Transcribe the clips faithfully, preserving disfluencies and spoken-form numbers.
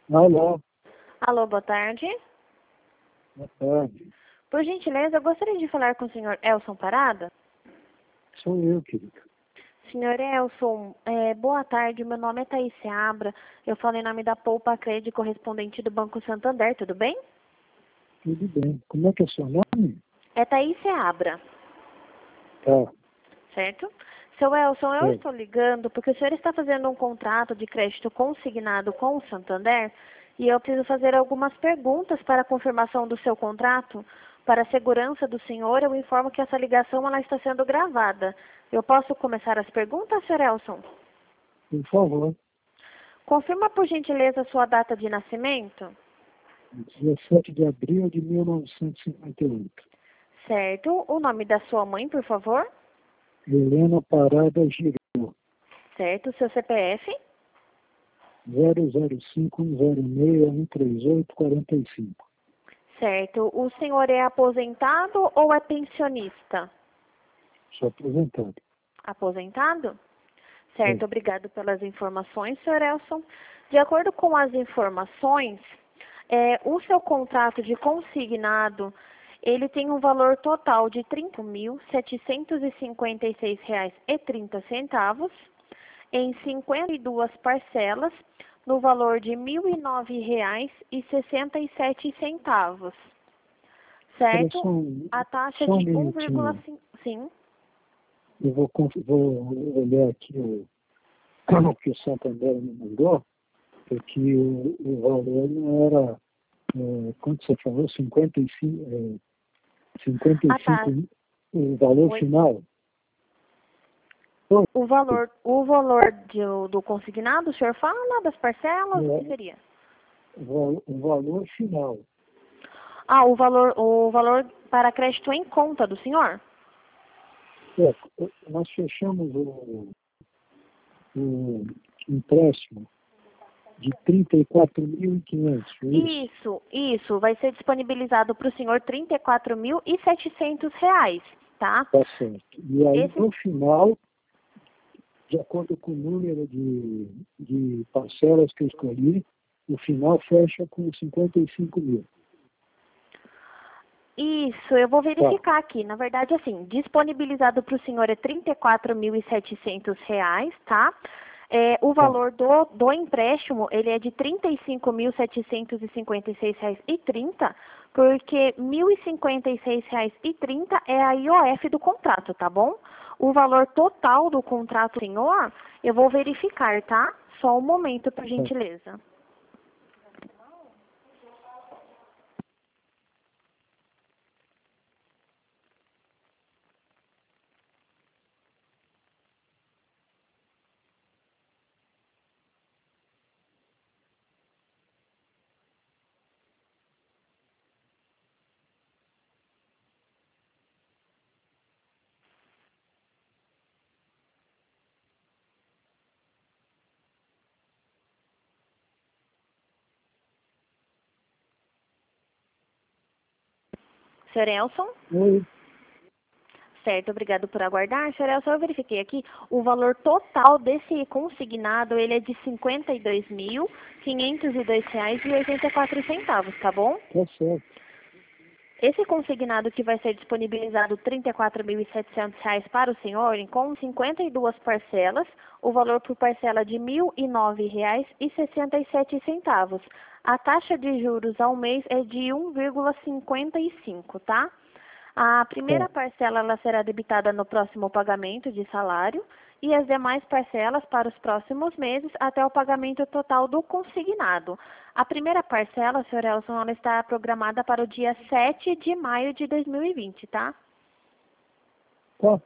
Alô, Alô, boa tarde. boa tarde. Por gentileza, eu gostaria de falar com o senhor Elson Parada. Sou eu, querido. Senhor Elson, é, boa tarde. Meu nome é Thaís Seabra. Eu falo em nome da Poupa Crédito, correspondente do Banco Santander, tudo bem? Tudo bem. Como é que é seu nome? É Thaís Seabra, Tá, certo? Seu Elson, eu certo. estou ligando porque o senhor está fazendo um contrato de crédito consignado com o Santander e eu preciso fazer algumas perguntas para a confirmação do seu contrato. Para a segurança do senhor, eu informo que essa ligação ela está sendo gravada. Eu posso começar as perguntas, senhor Elson? Por favor, Confirma, por gentileza, a sua data de nascimento. dezessete de abril de mil novecentos e cinquenta e oito. Certo. O nome da sua mãe, por favor. Helena Parada Girou, Certo. Seu C P F. zero zero cinco um zero seis um três oito quatro cinco. Certo. O senhor é aposentado ou é pensionista? Sou aposentado. Aposentado? Certo. Sim. Obrigado pelas informações, senhor Elson. De acordo com as informações, é, o seu contrato de consignado, ele tem um valor total de trinta mil setecentos e cinquenta e seis reais e trinta centavos em cinquenta e duas parcelas no valor de mil e nove reais e sessenta e sete centavos. Espera Certo? só um, A taxa só um de um vírgula minutinho. cinco. Sim. Eu vou, conf- vou olhar aqui o, o que o Santander me mandou, porque o, o valor não era, é, quanto você falou, cinquenta e cinco, é, cinquenta e A cinco, taxa. o valor Oi. final. Foi, O valor, o valor de- do consignado, o senhor fala das parcelas? O que é, seria? o, val- o valor final. Ah, o valor, o valor para crédito em conta do senhor? É, nós fechamos o, o empréstimo de trinta e quatro mil e quinhentos, foi isso? Isso, isso. Vai ser disponibilizado para o senhor trinta e quatro mil e setecentos reais, tá? Tá certo. E aí, Esse, no final, de acordo com o número de, de parcelas que eu escolhi, o final fecha com cinquenta e cinco mil. isso, eu vou Tá, verificar aqui. Na verdade, assim, disponibilizado para o senhor é trinta e quatro mil e setecentos reais, tá? É, o tá, valor do, do empréstimo, ele é de trinta e cinco mil setecentos e cinquenta e seis reais e trinta, porque mil e cinquenta e seis reais e trinta é a I O F do contrato, tá bom? O valor total do contrato, senhor, eu vou verificar, tá? Só um momento, por tá. gentileza. senhor Elson? Oi, Certo, obrigado por aguardar. Senhor Elson, eu verifiquei aqui, o valor total desse consignado, ele é de cinquenta e dois mil quinhentos e dois reais e oitenta e quatro centavos, tá bom? tá certo. Esse consignado que vai ser disponibilizado trinta e quatro mil e setecentos reais para o senhor, com cinquenta e duas parcelas, o valor por parcela de mil e nove reais e sessenta e sete centavos. A taxa de juros ao mês é de um vírgula cinquenta e cinco, tá? A primeira Tá, parcela ela será debitada no próximo pagamento de salário e as demais parcelas para os próximos meses até o pagamento total do consignado. A primeira parcela, senhor Elson, ela está programada para o dia sete de maio de dois mil e vinte, tá? tá.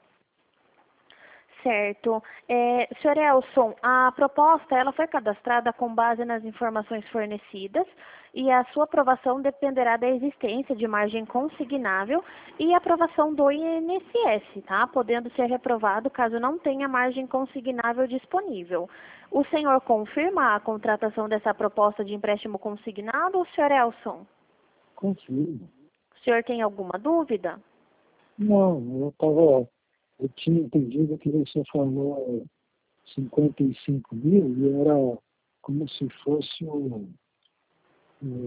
Certo. É, senhor Elson, a proposta ela foi cadastrada com base nas informações fornecidas e a sua aprovação dependerá da existência de margem consignável e aprovação do I N S S, tá? Podendo ser reprovado caso não tenha margem consignável disponível. O senhor confirma a contratação dessa proposta de empréstimo consignado, senhor Elson? Confirmo. O senhor tem alguma dúvida? Não, eu tava, eu tinha entendido que você falou cinquenta e cinco mil e era como se fosse o, o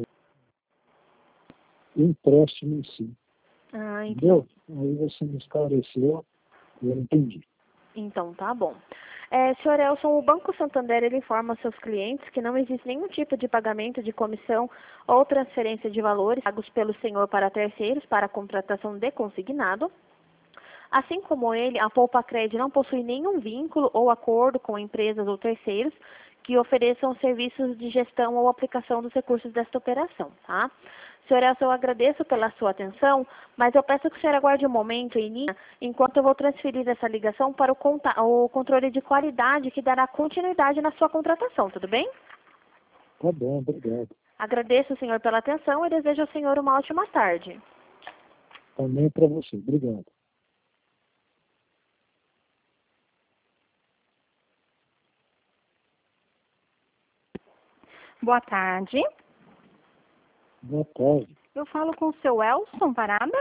empréstimo em si. Ah, entendeu? Aí você me esclareceu e eu entendi. Então, tá bom. É, senhor Elson, o Banco Santander ele informa aos seus clientes que não existe nenhum tipo de pagamento de comissão ou transferência de valores pagos pelo senhor para terceiros para a contratação de consignado. Assim como ele, a Poupacred não possui nenhum vínculo ou acordo com empresas ou terceiros que ofereçam serviços de gestão ou aplicação dos recursos desta operação, tá? Senhor Elson, eu agradeço pela sua atenção, mas eu peço que o senhor aguarde um momento em linha, enquanto eu vou transferir essa ligação para o, conta o controle de qualidade que dará continuidade na sua contratação, tudo bem? Tá bom, obrigado. Agradeço, senhor, pela atenção e desejo ao senhor uma ótima tarde. Também para você, obrigado. Boa tarde. Boa tarde. Eu falo com o seu Elson Parada?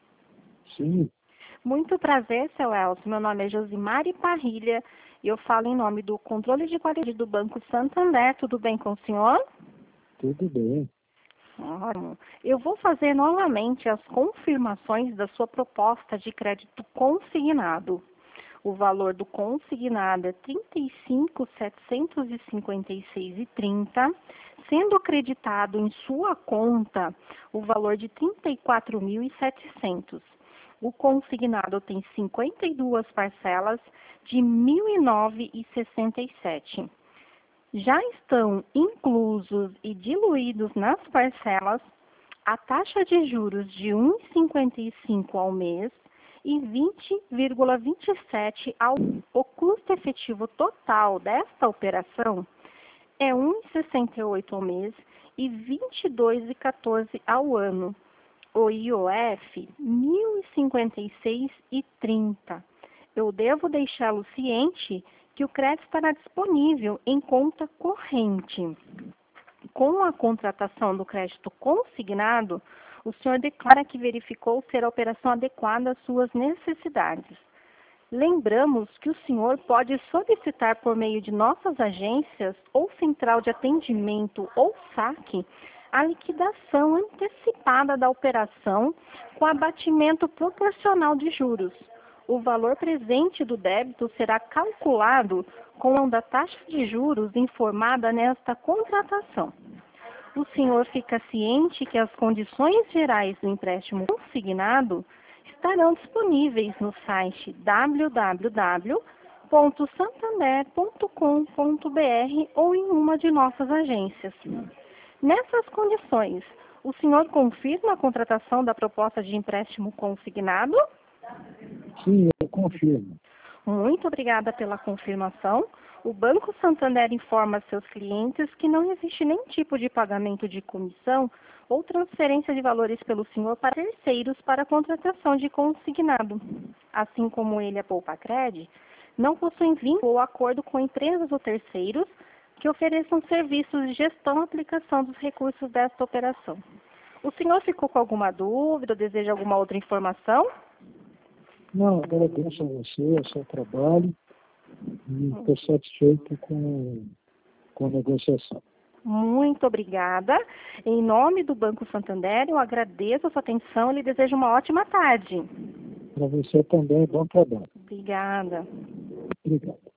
Sim. Muito prazer, seu Elson. Meu nome é Josimari Parrilha e eu falo em nome do controle de qualidade do Banco Santander. Tudo bem com o senhor? Tudo bem. Ótimo. Eu vou fazer novamente as confirmações da sua proposta de crédito consignado. O valor do consignado é trinta e cinco mil setecentos e cinquenta e seis reais e trinta centavos, sendo acreditado em sua conta o valor de trinta e quatro mil e setecentos reais. O consignado tem cinquenta e duas parcelas de mil e nove reais e sessenta e sete centavos. Já estão inclusos e diluídos nas parcelas a taxa de juros de um vírgula cinquenta e cinco ao mês e vinte vírgula vinte e sete ao ano. O custo efetivo total desta operação é um vírgula sessenta e oito ao mês e vinte e dois vírgula quatorze ao ano. O I O F, mil e cinquenta e seis reais e trinta centavos. Eu devo deixá-lo ciente que o crédito estará disponível em conta corrente. Com a contratação do crédito consignado, o senhor declara que verificou ser a operação adequada às suas necessidades. Lembramos que o senhor pode solicitar por meio de nossas agências ou central de atendimento ou saque a liquidação antecipada da operação com abatimento proporcional de juros. O valor presente do débito será calculado com a taxa de juros informada nesta contratação. O senhor fica ciente que as condições gerais do empréstimo consignado estarão disponíveis no site w w w ponto santander ponto com ponto b r ou em uma de nossas agências. Nessas condições, o senhor confirma a contratação da proposta de empréstimo consignado? Sim, eu confirmo. Muito obrigada pela confirmação. O Banco Santander informa seus clientes que não existe nenhum tipo de pagamento de comissão ou transferência de valores pelo senhor para terceiros para a contratação de consignado. Assim como ele, a Poupacred, não possuem vínculo ou acordo com empresas ou terceiros que ofereçam serviços de gestão e aplicação dos recursos desta operação. O senhor ficou com alguma dúvida ou deseja alguma outra informação? Não, agradeço a você, ao seu trabalho e estou satisfeito com, com a negociação. Muito obrigada. Em nome do Banco Santander, eu agradeço a sua atenção e lhe desejo uma ótima tarde. Para você também, bom trabalho. Obrigada. Obrigado.